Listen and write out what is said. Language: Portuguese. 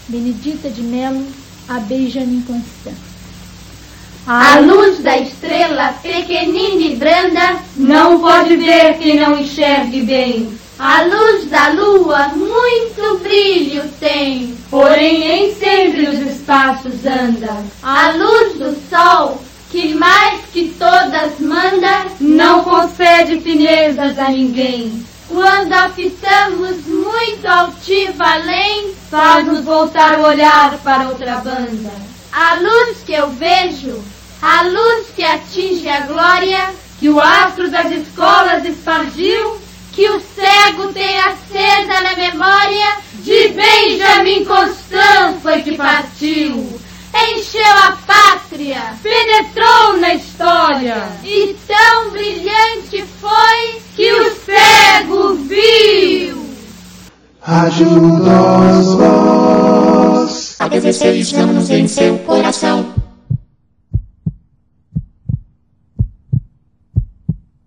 Benedita de Melo, a Benjamin Constant. A luz da estrela, pequenina e branda, não pode ver quem não enxergue bem. A luz da lua muito brilho tem, porém nem sempre nos espaços anda. A luz do sol, que mais que todas manda, não concede finezas a ninguém. Quando a fitamos muito altiva além, faz-nos voltar o olhar para outra banda. A luz que eu vejo, a luz que atinge a glória, que o astro das escolas espargiu, que o cego tem acesa na memória, de Benjamin Constant foi que partiu. Encheu a pátria, penetrou na história, e tão brilhante foi que o cego viu. Ajuda-os vós a 16 anos em seu coração.